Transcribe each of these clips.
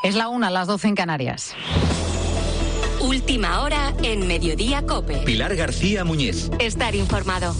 Es la 1, las 12 en Canarias. Última hora en Mediodía COPE. Pilar García Muñiz. Estar informado.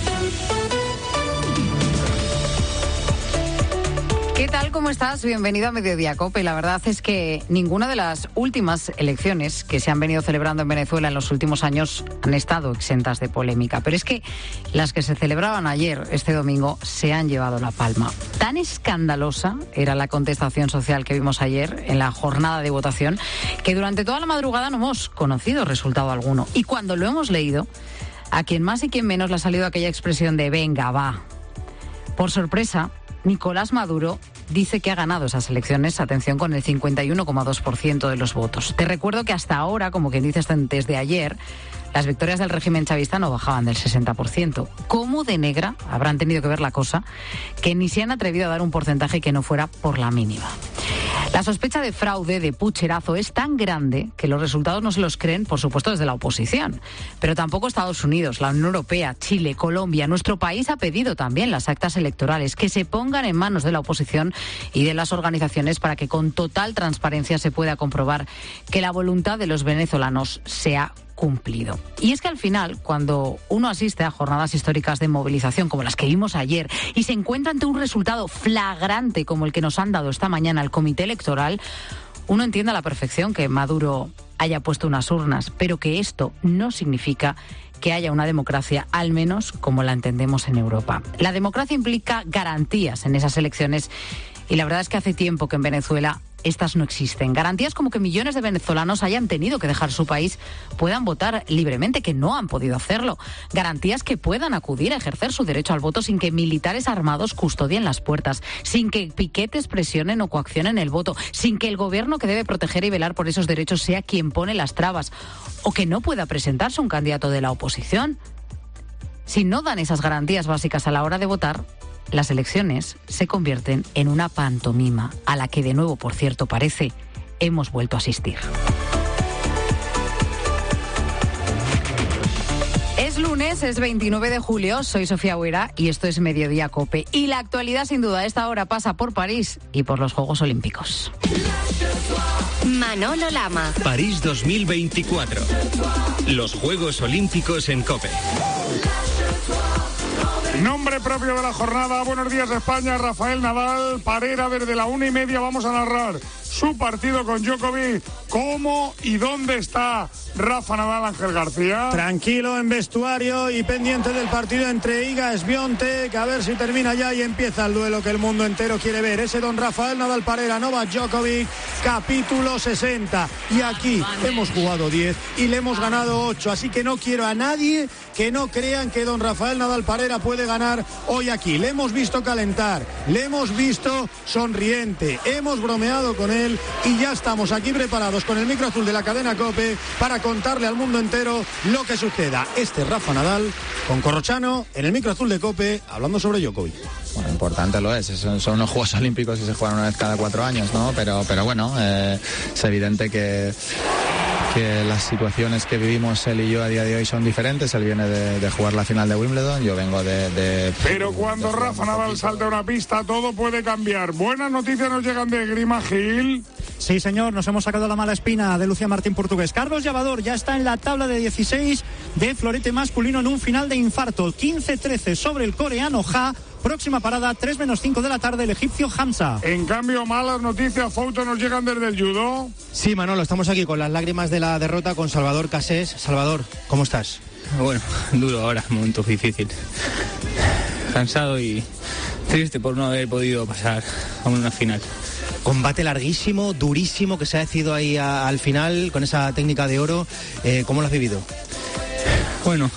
¿Qué tal? ¿Cómo estás? Bienvenido a Mediodía COPE. La verdad es que ninguna de las últimas elecciones que se han venido celebrando en Venezuela en los últimos años han estado exentas de polémica. Pero es que las que se celebraban ayer, este domingo, se han llevado la palma. Tan escandalosa era la contestación social que vimos ayer en la jornada de votación que durante toda la madrugada no hemos conocido resultado alguno. Y cuando lo hemos leído, a quien más y quien menos le ha salido aquella expresión de venga, va. Por sorpresa, Nicolás Maduro dice que ha ganado esas elecciones, atención, con el 51,2% de los votos. Te recuerdo que hasta ahora, como quien dice desde ayer, las victorias del régimen chavista no bajaban del 60%. ¿Cómo de negra habrán tenido que ver la cosa que ni se han atrevido a dar un porcentaje que no fuera por la mínima? La sospecha de fraude, de pucherazo, es tan grande que los resultados no se los creen, por supuesto, desde la oposición. Pero tampoco Estados Unidos, la Unión Europea, Chile, Colombia. Nuestro país ha pedido también las actas electorales que se pongan en manos de la oposición y de las organizaciones para que con total transparencia se pueda comprobar que la voluntad de los venezolanos se ha cumplido. Y es que al final, cuando uno asiste a jornadas históricas de movilización como las que vimos ayer y se encuentra ante un resultado flagrante como el que nos han dado esta mañana el Comité Electoral, uno entiende a la perfección que Maduro haya puesto unas urnas, pero que esto no significa que haya una democracia, al menos como la entendemos en Europa. La democracia implica garantías en esas elecciones y la verdad es que hace tiempo que en Venezuela estas no existen. Garantías como que millones de venezolanos hayan tenido que dejar su país, puedan votar libremente, que no han podido hacerlo. Garantías que puedan acudir a ejercer su derecho al voto sin que militares armados custodien las puertas, sin que piquetes presionen o coaccionen el voto, sin que el gobierno que debe proteger y velar por esos derechos sea quien pone las trabas, o que no pueda presentarse un candidato de la oposición. Si no dan esas garantías básicas a la hora de votar, las elecciones se convierten en una pantomima a la que de nuevo, por cierto, parece, hemos vuelto a asistir. Es lunes, es 29 de julio, soy Sofía Huera y esto es Mediodía COPE. Y la actualidad, sin duda, a esta hora pasa por París y por los Juegos Olímpicos. Manolo Lama. París 2024. Los Juegos Olímpicos en COPE. Nombre propio de la jornada. Buenos días, España. Rafael Nadal. Parera, desde la 1:30 vamos a narrar su partido con Djokovic. ¿Cómo y dónde está Rafa Nadal, Ángel García? Tranquilo en vestuario y pendiente del partido entre Iga Swiatek, a ver si termina ya y empieza el duelo que el mundo entero quiere ver. Ese don Rafael Nadal Parera, Novak Djokovic, capítulo 60. Y aquí hemos jugado 10 y le hemos ganado 8, así que no quiero a nadie que no crean que don Rafael Nadal Parera puede ganar hoy aquí. Le hemos visto calentar, le hemos visto sonriente, hemos bromeado con él y ya estamos aquí preparados con el micro azul de la cadena COPE para contarle al mundo entero lo que suceda. Este Rafa Nadal con Corrochano en el micro azul de COPE hablando sobre Djokovic. Bueno, importante lo es, son unos Juegos Olímpicos y se juegan una vez cada 4 años, ¿no? Pero bueno, es evidente que las situaciones que vivimos él y yo a día de hoy son diferentes. Él viene de jugar la final de Wimbledon, yo vengo de Pero cuando Rafa Nadal salta a una pista, todo puede cambiar. Buenas noticias nos llegan de Grima Gil. Sí, señor, nos hemos sacado la mala espina de Lucía Martín Portugués. Carlos Llavador ya está en la tabla de 16 de florete masculino en un final de infarto. 15-13 sobre el coreano Ha. Próxima parada, 3:05 de la tarde, el egipcio Hamza. En cambio, malas noticias, fotos nos llegan desde el judo. Sí, Manolo, estamos aquí con las lágrimas de la derrota con Salvador Cassés. Salvador, ¿cómo estás? Bueno, duro ahora, momento difícil. Cansado y triste por no haber podido pasar a una final. Combate larguísimo, durísimo, que se ha decidido ahí al final con esa técnica de oro. ¿Cómo lo has vivido? Bueno,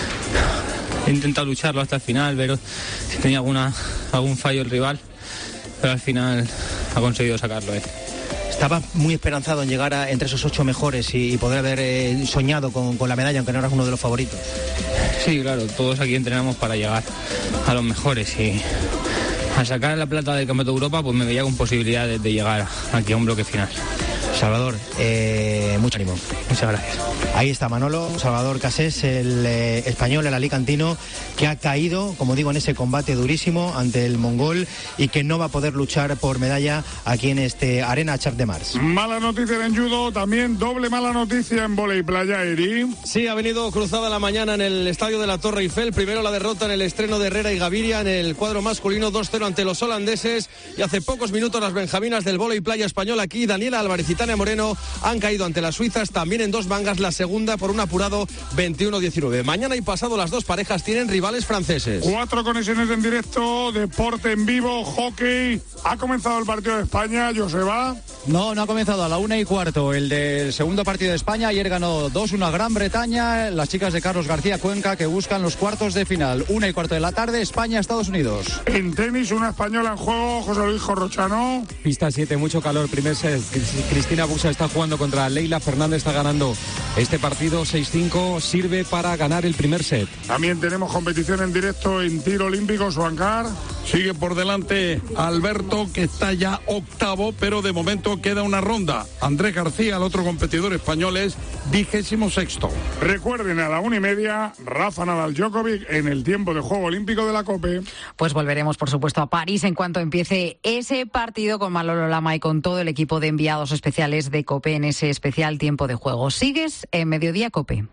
he intentado lucharlo hasta el final, pero si tenía algún fallo el rival, pero al final ha conseguido sacarlo él. Estaba muy esperanzado en llegar entre esos 8 mejores y poder haber soñado con la medalla, aunque no eras uno de los favoritos. Sí, claro, todos aquí entrenamos para llegar a los mejores y al sacar la plata del Campeonato de Europa, pues me veía con posibilidades de llegar aquí a un bloque final. Salvador, mucho ánimo. Muchas gracias. Ahí está Manolo, Salvador Casés, el español, el alicantino, que ha caído, como digo, en ese combate durísimo ante el mongol y que no va a poder luchar por medalla aquí en este Arena Champ de Mars. Mala noticia en judo, también doble mala noticia en vóley playa, Eri. Sí, ha venido cruzada la mañana en el estadio de la Torre Eiffel. Primero la derrota en el estreno de Herrera y Gaviria en el cuadro masculino 2-0 ante los holandeses. Y hace pocos minutos las benjaminas del vóley playa español aquí, Daniela Álvarez y Tania Moreno, han caído ante las suizas también en 2 mangas, la segunda por un apurado 21-19. Mañana y pasado las dos parejas tienen rivales franceses. 4 conexiones en directo, deporte en vivo, hockey. ¿Ha comenzado el partido de España, Joseba? No ha comenzado, a la 1:15 el del segundo partido de España. Ayer ganó 2-1 a Gran Bretaña, las chicas de Carlos García Cuenca, que buscan los cuartos de final. 1:15 de la tarde, España-Estados Unidos. En tenis, una española en juego, José Luis Corrochano. Pista 7, mucho calor, primer set. Cristina Buxa está jugando contra Leila Fernández, está ganando este partido 6-5, sirve para ganar el primer set. También tenemos competición en directo en tiro olímpico, Suancar. Sigue por delante Alberto, que está ya octavo, pero de momento queda una ronda. Andrés García, el otro competidor español, es 26º. Recuerden, a la 1:30, Rafa Nadal Djokovic en el tiempo de juego olímpico de la COPE. Pues volveremos, por supuesto, a París en cuanto empiece ese partido con Manolo Lama y con todo el equipo de enviados especiales de COPE en ese especial tiempo de juego. Sigues en Mediodía COPE.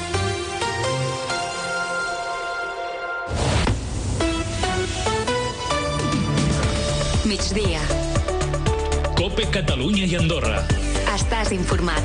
Migdia. COPE Catalunya i Andorra. Estàs informat.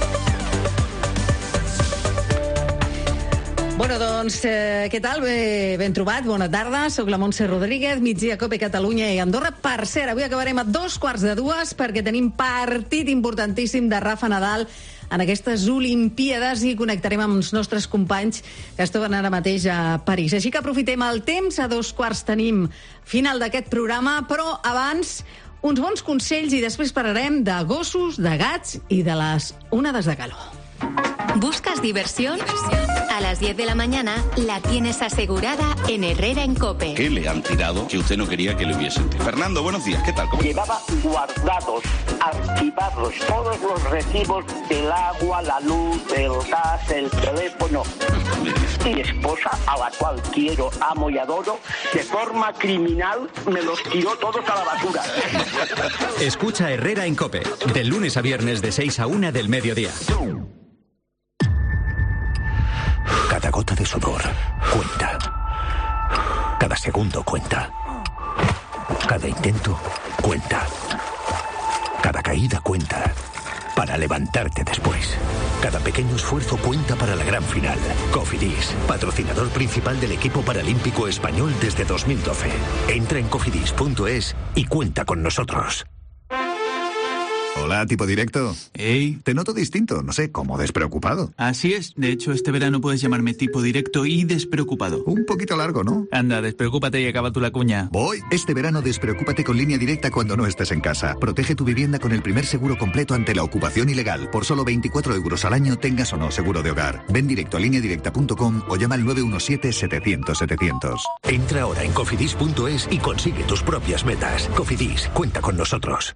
Bueno, doncs, què tal? Ben trobat, bona tarda. Soc la Montse Rodríguez, Migdia COPE Catalunya i Andorra. Per cert, avui acabarem a 2:15 perquè tenim partit importantíssim de Rafa Nadal en aquestes Olimpíades i connectarem amb els nostres companys que es troben ara mateix a París. Així que aprofitem el temps, a 2:15 tenim final d'aquest programa, però abans uns bons consells i després parlarem de gossos, de gats i de les onades de calor. ¿Buscas diversión? A las 10 de la mañana la tienes asegurada en Herrera en COPE. ¿Qué le han tirado que usted no quería que le hubiesen tirado? Fernando, buenos días, ¿qué tal? ¿Cómo? Llevaba guardados, archivados, todos los recibos del agua, la luz, el gas, el teléfono. Mi esposa, a la cual quiero, amo y adoro, de forma criminal me los tiró todos a la basura. Escucha Herrera en COPE, de lunes a viernes de 6 a 1 del mediodía. Cada gota de sudor cuenta. Cada segundo cuenta. Cada intento cuenta. Cada caída cuenta. Para levantarte después. Cada pequeño esfuerzo cuenta para la gran final. Cofidis, patrocinador principal del equipo paralímpico español desde 2012. Entra en cofidis.es y cuenta con nosotros. Hola, tipo directo. Hey. Te noto distinto, no sé, como despreocupado. Así es, de hecho este verano puedes llamarme tipo directo y despreocupado. Un poquito largo, ¿no? Anda, despreocúpate y acaba tú la cuña. Voy. Este verano despreocúpate con Línea Directa cuando no estés en casa. Protege tu vivienda con el primer seguro completo ante la ocupación ilegal. Por solo 24 euros al año, tengas o no seguro de hogar. Ven directo a lineadirecta.com o llama al 917-700-700. Entra ahora en cofidis.es y consigue tus propias metas. Cofidis, cuenta con nosotros.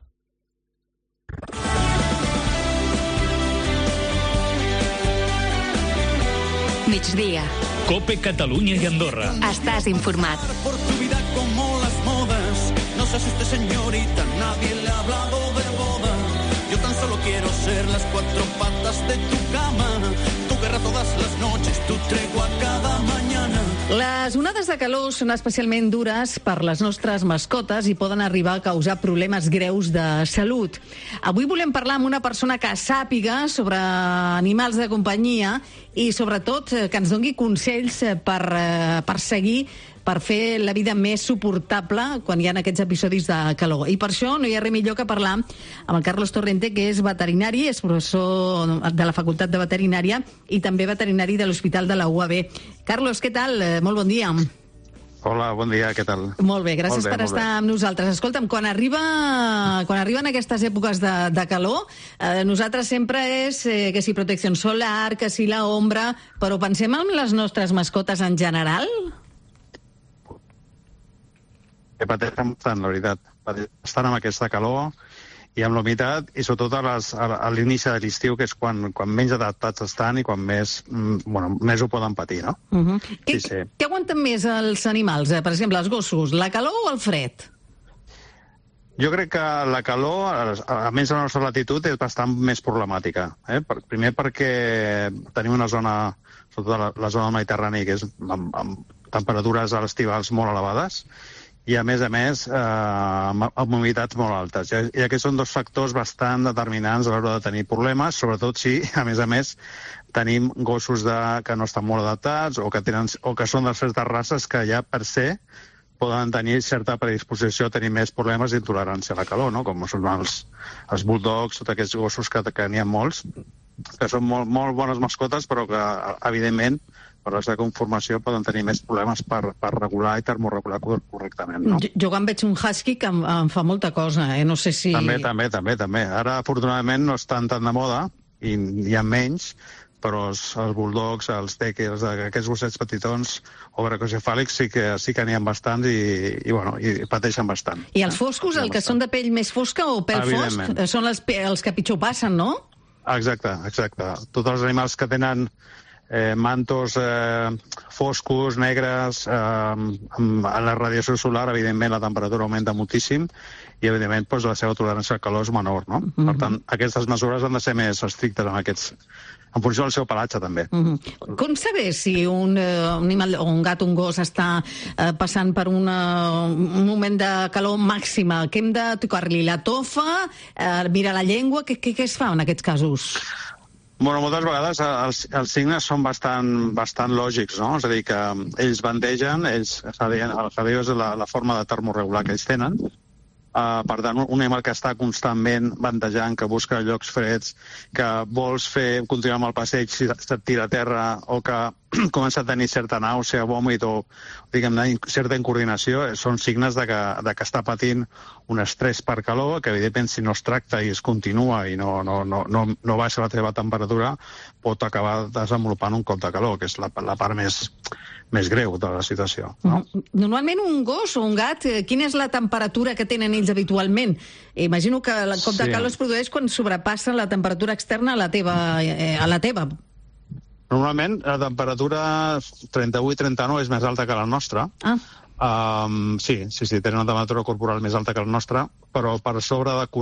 Migdia. COPE Catalunya i Andorra. Estàs informat. Por tu vida como las modas. No se asuste, señorita, nadie le ha hablado de boda. Yo tan solo quiero ser las cuatro patas de tu cama. Tu guerra todas las noches, tu tregua cada mañana. Les onades de calor són especialment dures per les nostres mascotes i poden arribar a causar problemes greus de salut. Avui volem parlar amb una persona que sàpiga sobre animals de companyia i, sobretot, que ens doni consells per seguir, per fer la vida més suportable quan hi ha aquests episodis de calor. I per això no hi ha res millor que parlar amb el Carlos Torrente, que és veterinari, és professor de la Facultat de Veterinària i també veterinari de l'Hospital de la UAB. Carlos, què tal? Molt bon dia. Hola, bon dia, què tal? Molt bé, gràcies per estar amb nosaltres. Escolta'm, quan arriben aquestes èpoques de calor, nosaltres sempre és que si protecció solar, que si la ombra, però pensem en les nostres mascotes en general? Que pateixen bastant, la veritat. Estan amb aquesta calor i amb la humitat, i sobretot a l'inici de l'estiu, que és quan menys adaptats estan i quan més ho poden patir, no? Què aguanten més els animals? Per exemple, els gossos, la calor o el fred? Jo crec que la calor, a més a la nostra latitud, és bastant més problemàtica. Primer perquè tenim una zona, sobretot la zona mediterrània, que és amb temperatures a l'estivals molt elevades, i a més amb humitats molt altes. I aquests són dos factors bastant determinants a l'hora de tenir problemes, sobretot si, a més, tenim gossos que no estan molt adaptats o que són de certes races que ja per se poden tenir certa predisposició a tenir més problemes d'intolerància a la calor, no? Com són els bulldogs, tots aquests gossos que n'hi ha molts, que són molt bones mascotes, però que, evidentment, per la seva conformació poden tenir més problemes per regular i termorregular correctament, no? Jo quan veig un husky que em fa molta cosa, no sé si... També. Ara, afortunadament, no estan tan de moda, i hi ha menys, però els bulldogs, els teckers, aquests gossets petitons o bracocefàlics sí que n'hi ha bastants i pateixen bastant. I els foscos, el que són de pell més fosca o pèl fosc, són els que pitjor passen, no? Exacte. Tots els animals que tenen mantos foscos, negres, amb la radiació solar, evidentment la temperatura augmenta moltíssim i, evidentment, la seva tolerància al calor és menor, no? Per tant, aquestes mesures han de ser més estrictes en funció del seu pelatge, també. Com saber si un animal, o un gat o un gos està passant per un moment de calor màxima? Que hem de tocar-li la tofa, mirar la llengua? Què es fa en aquests casos? Moltes vegades els signes són bastant lògics, no? És a dir, que ells bandegen, el jadeo és la forma de termorregular que ells tenen. Per tant, un animal que està constantment bandejant, que busca llocs freds, que vols continuar amb el passeig si se't tira a terra, o que comença a tenir certa nàusea, vòmit o, diguem-ne, certa incoordinació, són signes de que està patint un estrès per calor, que evidentment si no es tracta i es continua i no baixa la teva temperatura, pot acabar desenvolupant un cop de calor, que és la part més greu de la situació. No? Normalment un gos o un gat, quina és la temperatura que tenen ells habitualment? Imagino que el cop de calor es produeix quan sobrepassa la temperatura externa a la teva. Normalment la temperatura 38-39 és més alta que la nostra. Sí, tenen una temperatura corporal més alta que la nostra, però per sobre de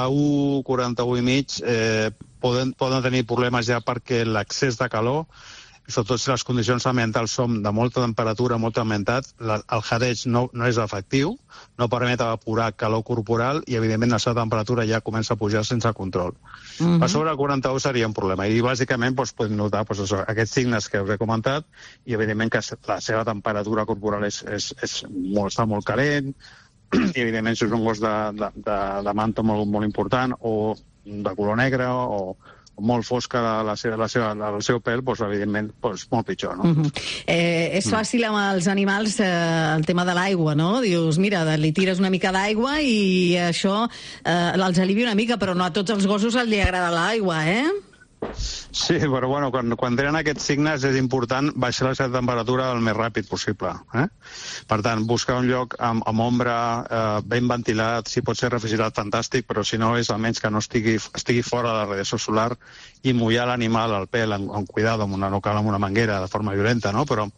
41 i mig poden tenir problemes ja perquè l'excés de calor, sobretot si les condicions ambientals són de molta temperatura, molta humitat, el jadeig no és efectiu, no permet evaporar calor corporal i, evidentment, la seva temperatura ja comença a pujar sense control. Per sobre de 41 seria un problema i, bàsicament, podem notar aquests signes que us he comentat i, evidentment, que la seva temperatura corporal està molt calent i, evidentment, si és un gos de manta molt important o de color negre o molt fosca el seu pèl, evidentment, molt pitjor, no? És fàcil amb els animals el tema de l'aigua, no? Dius, mira, li tires una mica d'aigua i això els alivia una mica, però no a tots els gossos els agrada l'aigua, Sí, però quan tenen aquests signes és important baixar la seva temperatura el més ràpid possible. Per tant, buscar un lloc amb ombra, ben ventilat, si pot ser refrigerat, fantàstic, però si no és almenys que no estigui fora de la radiació solar i mullar l'animal al pèl amb cuidado, no cal amb una manguera de forma violenta, no? Però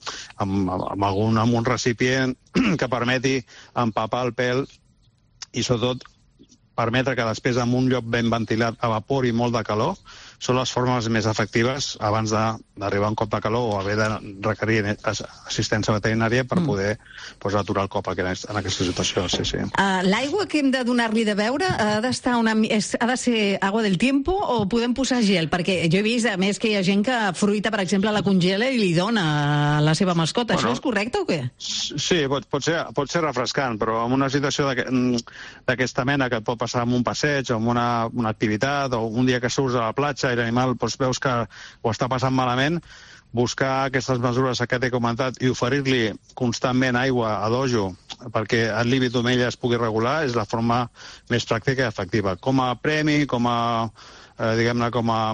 amb un recipient que permeti empapar el pèl i, sobretot, permetre que després en un lloc ben ventilat evapori molt de calor són les formes més efectives abans d'arribar a un cop de calor o haver de requerir assistència veterinària per poder aturar el cop en aquesta situació. Sí. L'aigua que hem de donar-li de beure ha de ser agua del tiempo o podem posar gel? Perquè jo he vist, a més, que hi ha gent que fruita, per exemple, la congela i li dona a la seva mascota. Això és correcte o què? Sí, pot ser refrescant, però en una situació d'aquesta mena que et pot passar en un passeig o en una activitat o un dia que surts a la platja i l'animal veus que ho està passant malament, buscar aquestes mesures que t'he comentat i oferir-li constantment aigua a dojo perquè el límit d'omella es pugui regular és la forma més pràctica i efectiva. Com a premi, diguem-ne,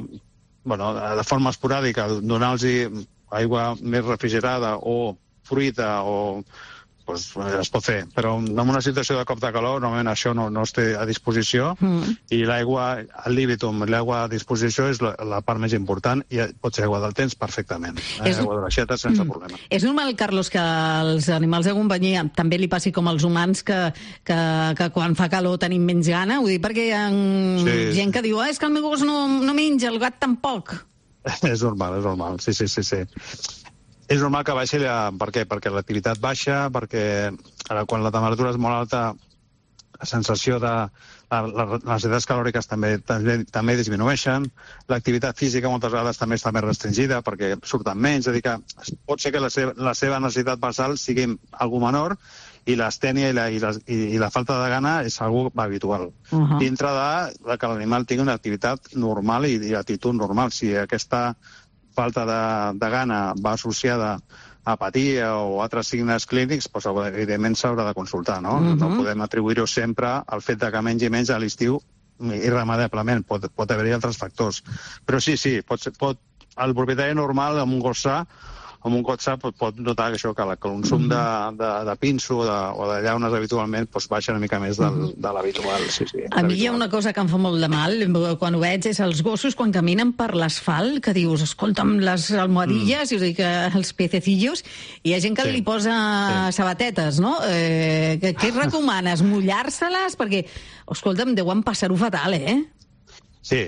de forma esporàdica, donar-los aigua més refrigerada o fruita o doncs es pot fer. Però en una situació de cop de calor, normalment això no es té a disposició, i l'aigua, al líbitum, l'aigua a disposició és la part més important, i pot ser aigua del temps perfectament. Aigua de l'aixeta sense problema. És normal, Carlos, que als animals de companyia també li passi com als humans, que quan fa calor tenim menys gana? Ho dic perquè hi ha gent que diu és que el meu gos no menja, el gat tampoc. És normal, sí. És normal que baixi, per què? Perquè l'activitat baixa, perquè quan la temperatura és molt alta, la sensació de les necessitats calòriques també disminueixen, l'activitat física moltes vegades també està més restringida perquè surten menys, és a dir que pot ser que la seva necessitat basal sigui algo menor, i l'astènia i la falta de gana és algo habitual. Dintre de que l'animal tingui una activitat normal i actitud normal. Si aquesta falta de gana va associada a apatia o altres signes clínics, doncs evidentment s'haurà de consultar, no? No podem atribuir-ho sempre al fet que mengi menys a l'estiu irremediablement, pot haver-hi altres factors. Però sí, el propietari normal amb un gos sa pot notar que el consum de pinso o de llaunes habitualment baixa una mica més de l'habitual. A mi hi ha una cosa que em fa molt de mal quan ho veig, és els gossos quan caminen per l'asfalt, que dius, escolta'm, les almohadilles, els pececillos, i hi ha gent que li posa sabatetes, no? Què recomanes? Mullar-se-les? Perquè, escolta'm, deuen passar-ho fatal, eh? Sí.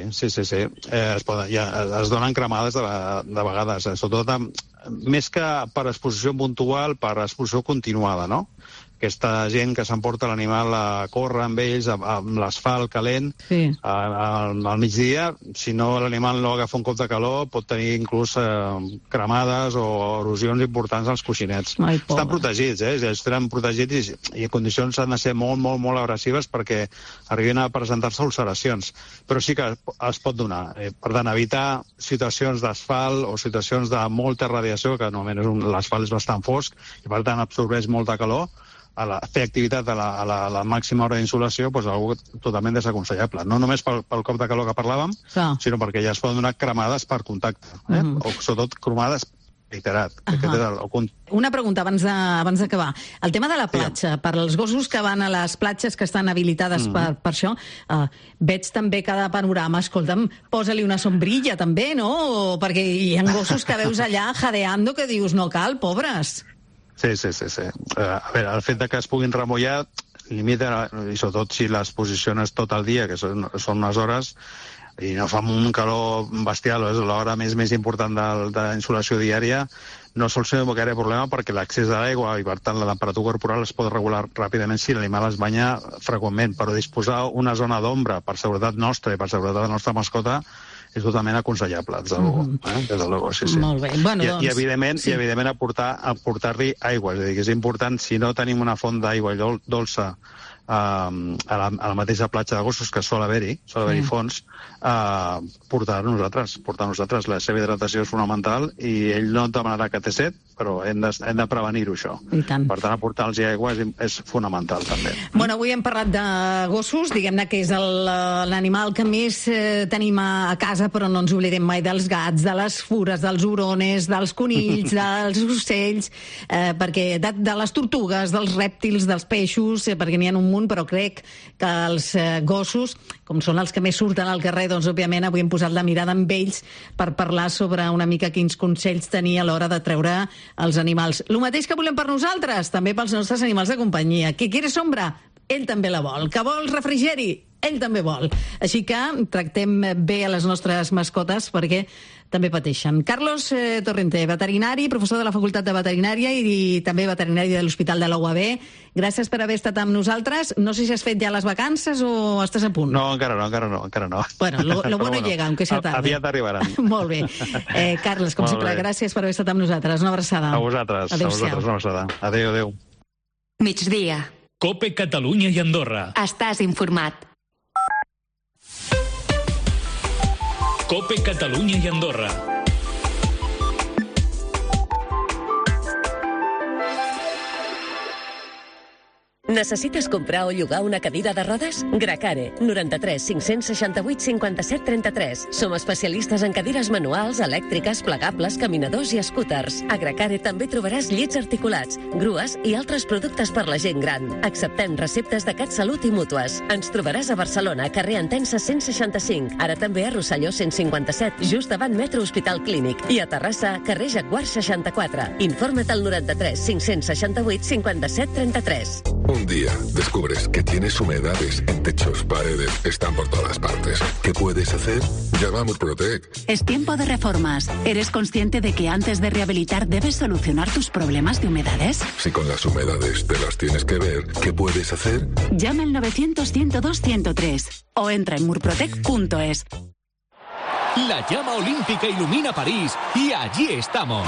Es donen cremades de vegades, sobretot més que per exposició puntual, per exposició continuada, no? Aquesta gent que s'emporta l'animal a córrer amb ells, amb l'asfalt calent, al migdia, si no l'animal no agafa un cop de calor, pot tenir inclús cremades o erosions importants als coixinets. Estan protegits, estan protegits i en condicions han de ser molt, molt, molt agressives perquè arribin a presentar-se ulceracions. Però sí que es pot donar. Per tant, evitar situacions d'asfalt o situacions de molta radiació, que normalment l'asfalt és bastant fosc i per tant absorbeix molta calor, fer activitat a la màxima hora d'insolació és algo totalment desaconsellable. No només pel cop de calor que parlàvem, sinó perquè ja es poden donar cremades per contacte, o sobretot cremades literat. Una pregunta abans d'acabar. El tema de la platja, per als gossos que van a les platges que estan habilitades per això, veig també cada panorama, escolta'm, posa-li una sombrilla també, no? Perquè hi ha gossos que veus allà jadeando que dius, no cal, pobres. Sí. A veure, el fet que es puguin remullar limita, i sobretot si les posiciones tot el dia, que són unes hores, i no fa un calor bestial, és l'hora més important de la insolació diària, no sol ser un gaire problema perquè l'accés a l'aigua i per tant la temperatura corporal es pot regular ràpidament si l'animal es banya freqüentment, però disposar una zona d'ombra per seguretat nostra i per seguretat de la nostra mascota és totalment aconsellable, des de luego, sí. Molt bé. Bueno, I evidentment aportar-li aigua, és a dir, que és important, si no tenim una font d'aigua dolça a la mateixa platja de gossos, que sol haver-hi fons, portar nosaltres. La seva hidratació és fonamental i ell no et demanarà que té set, però hem de prevenir-ho, això. Per tant, aportar-los aigua és fonamental, també. Bueno, avui hem parlat de gossos, diguem-ne que és l'animal que més tenim a casa, però no ens oblidem mai dels gats, de les fures, dels hurones, dels conills, dels ocells, perquè de les tortugues, dels rèptils, dels peixos, perquè n'hi ha un munt, però crec que els gossos, com són els que més surten al carrer, doncs òbviament avui hem posat la mirada amb ells per parlar sobre una mica quins consells tenir a l'hora de treure els animals. El mateix que volem per nosaltres, també pels nostres animals de companyia. Que quieres sombra? Ell també la vol. Que vol refrigeri? Ell també vol. Així que tractem bé a les nostres mascotes perquè també pateixen. Carlos Torrente, veterinari, professor de la Facultat de Veterinària i també veterinari de l'Hospital de la UAB. Gràcies per haver estat amb nosaltres. No sé si has fet ja les vacances o estàs a punt. No, encara no. Bueno, lo bueno llega, aunque sea tarde. Aviat arribaran. Molt bé. Carles, com sempre, gràcies per haver estat amb nosaltres. Una abraçada. A vosaltres, una abraçada. Adéu. Migdia. COPE Catalunya i Andorra. Estàs informat. COPE Catalunya i Andorra. Necessites comprar o llogar una cadira de rodes? Gracare, 93 568 57 33. Som especialistes en cadires manuals, elèctriques, plegables, caminadors i scooters. A Gracare també trobaràs llits articulats, grues i altres productes per la gent gran. Acceptem receptes de CatSalut i mútues. Ens trobaràs a Barcelona, carrer Entença 165. Ara també a Rosselló 157, just davant Metro Hospital Clínic. I a Terrassa, carrer Jaguar 64. Informa't al 93 568 57 33. Un día descubres que tienes humedades en techos, paredes, están por todas partes. ¿Qué puedes hacer? Llama a Murprotec. Es tiempo de reformas. ¿Eres consciente de que antes de rehabilitar debes solucionar tus problemas de humedades? Si con las humedades te las tienes que ver, ¿qué puedes hacer? Llama al 900-102-103 o entra en murprotec.es. La llama olímpica ilumina París y allí estamos.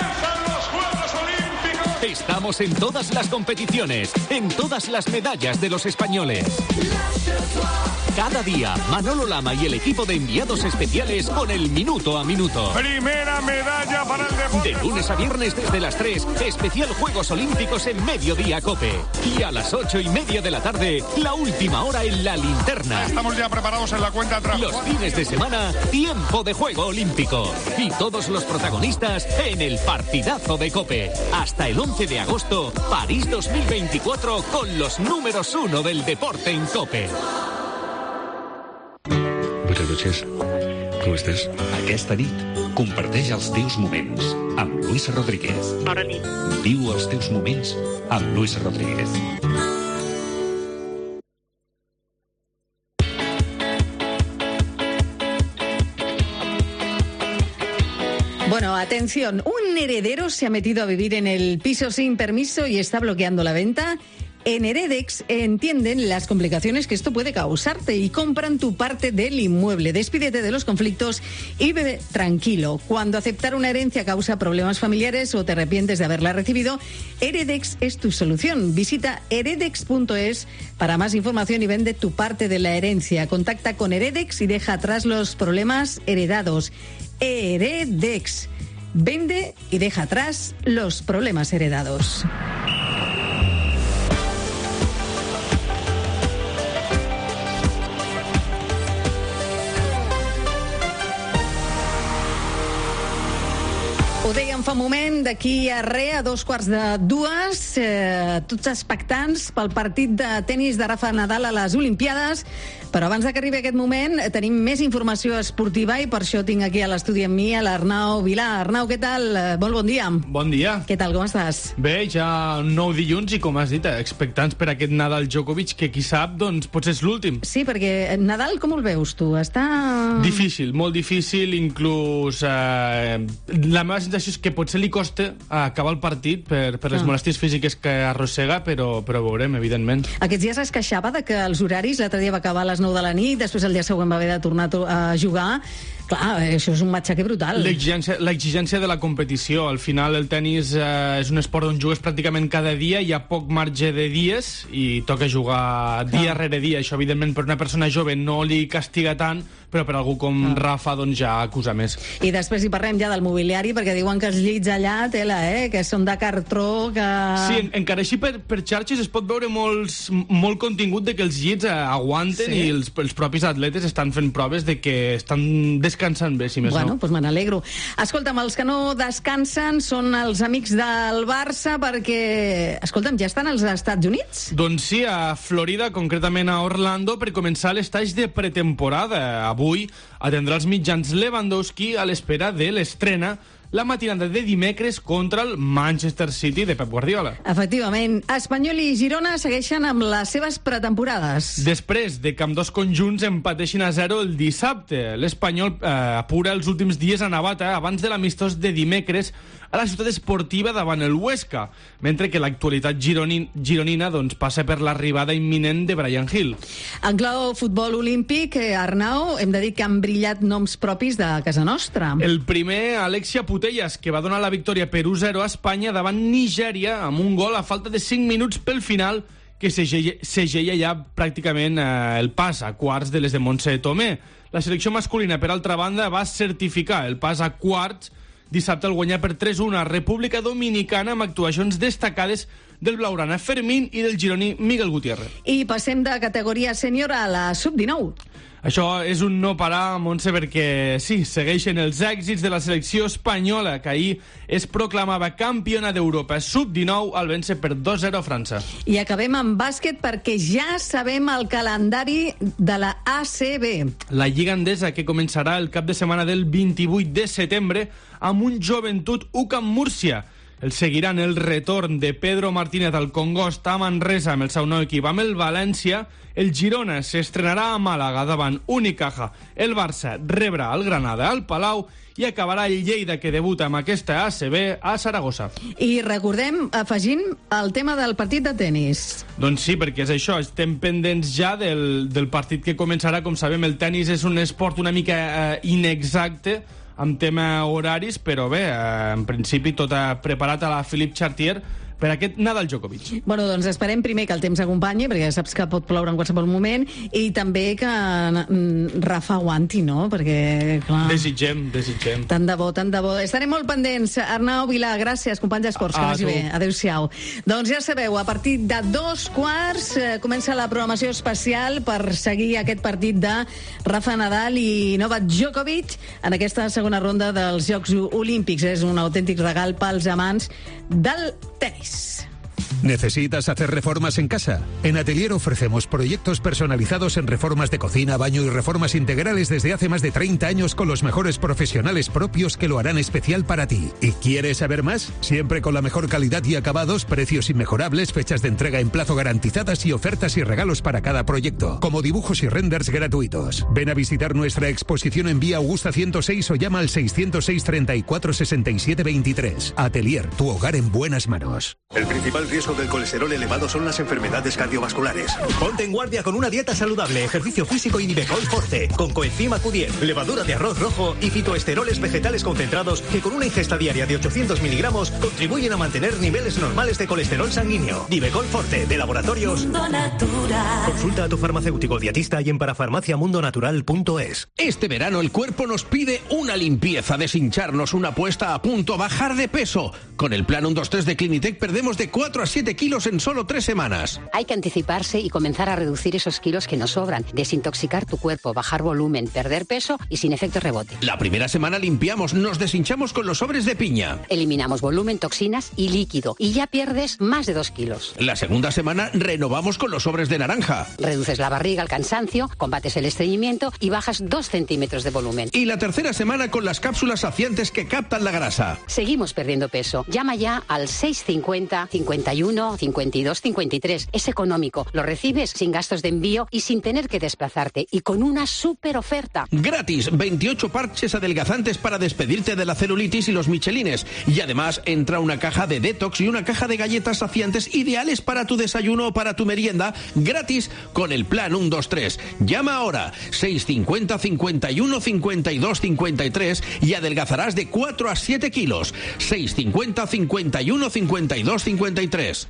Estamos en todas las competiciones, en todas las medallas de los españoles. Cada día, Manolo Lama y el equipo de enviados especiales con el minuto a minuto. Primera medalla para el deporte. De lunes a viernes desde las 3, especial Juegos Olímpicos en Mediodía COPE. Y a las 8:30 de la tarde, la última hora en la linterna. Estamos ya preparados en la cuenta atrás. Los fines de semana, tiempo de juego olímpico. Y todos los protagonistas en el partidazo de COPE. Hasta el 11 de agosto, París 2024 con los números 1 del deporte en COPE. Buenas noches. Com estàs? Aquesta nit, comparteix els teus moments amb Luis Rodríguez. Bona nit. Viu els teus moments amb Luis Rodríguez. Bueno, atención, un heredero se ha metido a vivir en el piso sin permiso y está bloqueando la venta. En Heredex entienden las complicaciones que esto puede causarte y compran tu parte del inmueble. Despídete de los conflictos y vive tranquilo. Cuando aceptar una herencia causa problemas familiares o te arrepientes de haberla recibido, Heredex es tu solución. Visita heredex.es para más información y vende tu parte de la herencia. Contacta con Heredex y deja atrás los problemas heredados. Heredex. Vende y deja atrás los problemas heredados. Ho dèiem fa un moment, d'aquí a res, a 2:45, tots expectants pel partit de tenis de Rafa Nadal a les Olimpiades, però abans que arribi aquest moment tenim més informació esportiva i per això tinc aquí a l'estudi amb mi a l'Arnau Vilà. Arnau, què tal? Molt bon dia. Bon dia. Què tal, com estàs? Bé, ja un nou dilluns i, com has dit, expectants per aquest Nadal Djokovic, que qui sap, doncs, potser és l'últim. Sí, perquè Nadal, com el veus tu? Està... Difícil, molt difícil, inclús la meva sensació és que potser li costa acabar el partit per les molèsties físiques que arrossega, però veurem, evidentment. Aquests dies es queixava de que els horaris, l'altre dia va acabar a les 9 de la nit, després el dia següent va haver de tornar a jugar. Clar, això és un matxaque brutal. L'exigència de la competició. Al final el tenis és un esport on jugues pràcticament cada dia, hi ha poc marge de dies i toca jugar dia rere dia. Això, evidentment, per una persona jove no li castiga tant, però per algú com Rafa, doncs ja acusa més. I després hi parlem ja del mobiliari, perquè diuen que els llits allà, tela, que són de cartró, que... Sí, encara així per xarxes es pot veure molt contingut de que els llits aguanten, i els propis atletes estan fent proves de que estan descansant bé, si més no. Bueno, doncs me n'alegro. Escolta'm, els que no descansen són els amics del Barça, perquè, escolta'm, ja estan als Estats Units? Doncs sí, a Florida, concretament a Orlando, per començar l'estatge de pretemporada. Avui atendrà els mitjans Lewandowski a l'espera de l'estrena la matinada de dimecres contra el Manchester City de Pep Guardiola. Efectivament. Espanyol i Girona segueixen amb les seves pretemporades. Després de que ambdós conjunts empateixin a 0 el dissabte, l'Espanyol apura els últims dies a Navata abans de l'amistós de dimecres a la ciutat esportiva davant el Huesca, mentre que l'actualitat gironina doncs, passa per l'arribada imminent de Bryan Gil. En clau futbol olímpic, Arnau, hem de dir que han brillat noms propis de casa nostra. El primer, Alexia Putellas, que va donar la victòria per 1-0 a Espanya davant Nigèria amb un gol a falta de 5 minuts pel final, que segeia ja pràcticament el pas a quarts de les de Montse Tomé. La selecció masculina, per altra banda, va certificar el pas a quarts dissabte al guanyar per 3-1 a República Dominicana amb actuacions destacades del blaugrana Fermín i del gironí Miguel Gutiérrez. I passem de categoria sènior a la sub-19. Això és un no parar, Montse, perquè sí, segueixen els èxits de la selecció espanyola, que ahir es proclamava campiona d'Europa sub-19 al vèncer per 2-0 a França. I acabem amb bàsquet perquè ja sabem el calendari de la ACB. La Lliga Endesa, que començarà el cap de setmana del 28 de setembre amb un Joventut UCAM Múrcia. El seguiran el retorn de Pedro Martínez al Congost a Manresa amb el seu nou equip, amb el València. El Girona s'estrenarà a Màlaga davant Unicaja. El Barça rebrà el Granada al Palau i acabarà el Lleida, que debuta amb aquesta ACB a Saragossa. I recordem, afegint el tema del partit de tenis. Doncs sí, perquè és això, estem pendents ja del partit que començarà. Com sabem, el tenis és un esport una mica inexacte, amb tema horaris, però bé, en principi tot preparat a la Philippe Chartier per aquest Nadal Djokovic. Bueno, doncs esperem primer que el temps acompanyi, perquè saps que pot ploure en qualsevol moment, i també que Rafa aguanti, no? Perquè, clar... Desitgem. Tant de bo. Estarem molt pendents. Arnau Vilà, gràcies, companys d'esports, que vagi bé. Adéu-siau. Doncs ja sabeu, a partir de 2:15 comença la programació especial per seguir aquest partit de Rafa Nadal i Novak Djokovic en aquesta segona ronda dels Jocs Olímpics. És un autèntic regal pels amants del tenis. ¿Necesitas hacer reformas en casa? En Atelier ofrecemos proyectos personalizados en reformas de cocina, baño y reformas integrales desde hace más de 30 años con los mejores profesionales propios que lo harán especial para ti. ¿Y quieres saber más? Siempre con la mejor calidad y acabados, precios inmejorables, fechas de entrega en plazo garantizadas y ofertas y regalos para cada proyecto, como dibujos y renders gratuitos. Ven a visitar nuestra exposición en Vía Augusta 106 o llama al 606 34 67 23. Atelier, tu hogar en buenas manos. El principal riesgo del colesterol elevado son las enfermedades cardiovasculares. Ponte en guardia con una dieta saludable, ejercicio físico y Nivecol Forte, con coenzima Q10, levadura de arroz rojo y fitoesteroles vegetales concentrados que con una ingesta diaria de 800 miligramos contribuyen a mantener niveles normales de colesterol sanguíneo. Nivecol Forte, de Laboratorios Mundo Natural. Consulta a tu farmacéutico dietista y en parafarmaciamundonatural.es. Este verano el cuerpo nos pide una limpieza, deshincharnos, una puesta a punto, bajar de peso. Con el plan 1-2-3 de Clinitec perdemos de 4 a 7 kilos en solo 3 semanas. Hay que anticiparse y comenzar a reducir esos kilos que nos sobran, desintoxicar tu cuerpo, bajar volumen, perder peso y sin efecto rebote. La primera semana limpiamos, nos deshinchamos con los sobres de piña. Eliminamos volumen, toxinas y líquido y ya pierdes más de 2 kilos. La segunda semana renovamos con los sobres de naranja. Reduces la barriga, el cansancio, combates el estreñimiento y bajas 2 centímetros de volumen. Y la tercera semana con las cápsulas saciantes que captan la grasa. Seguimos perdiendo peso. Llama ya al 650 51 52 53. Es económico. Lo recibes sin gastos de envío y sin tener que desplazarte. Y con una súper oferta. Gratis, 28 parches adelgazantes para despedirte de la celulitis y los michelines. Y además entra una caja de detox y una caja de galletas saciantes ideales para tu desayuno o para tu merienda. Gratis con el plan 1-2-3. Llama ahora 650 51 52 53 y adelgazarás de 4 a 7 kilos. 650 51 52 53.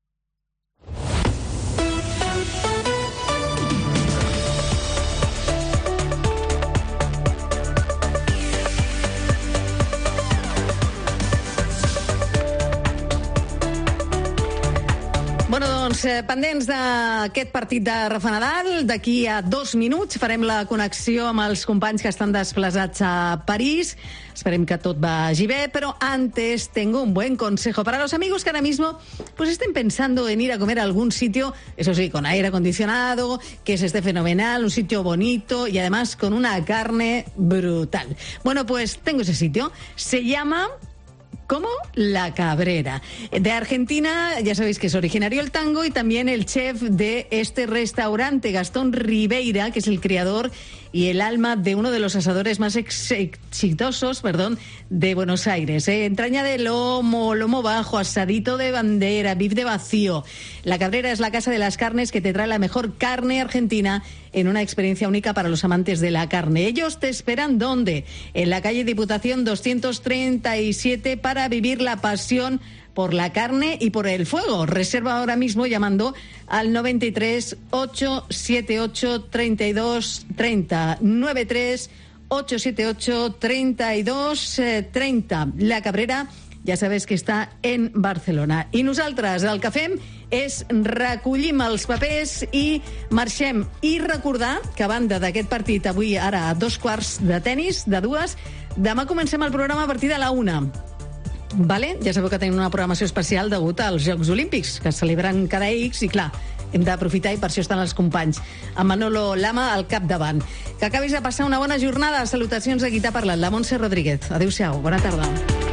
Bueno, doncs, pendents d'aquest partit de Rafa Nadal, d'aquí a 2 minuts farem la connexió amb els companys que estan desplaçats a París. Esperem que tot vagi bé, pero antes tengo un buen consejo para los amigos que ahora mismo pues estén pensando en ir a comer a algún sitio, eso sí, con aire acondicionado, que se esté fenomenal, un sitio bonito y además con una carne brutal. Bueno, pues tengo ese sitio, se llama... como La Cabrera. De Argentina, ya sabéis que es originario el tango y también el chef de este restaurante, Gastón Ribeira, que es el creador y el alma de uno de los asadores más exitosos, de Buenos Aires. Entraña de lomo, lomo bajo, asadito de bandera, bif de vacío. La Cabrera es la casa de las carnes que te trae la mejor carne argentina en una experiencia única para los amantes de la carne. Ellos te esperan, ¿dónde? En la calle Diputación 237 para vivir la pasión por la carne y por el fuego. Reserva ahora mismo llamando al 93 878 32 30 93 878 32 30. La Cabrera ja sabeu que està en Barcelona. I nosaltres el que fem és recollim els papers i marxem. I recordar que a banda d'aquest partit avui, ara a 2:15 de tenis, de 2, demà comencem el programa a partir de la 1. Vale? Ja sabeu que tenim una programació especial degut als Jocs Olímpics, que es celebren cada X, i clar, hem d'aprofitar i per això estan els companys. Amb Manolo Lama al capdavant. Que acabis de passar una bona jornada. Salutacions, aquí t'ha parlat la Montse Rodríguez. Adéu-siau, bona tarda.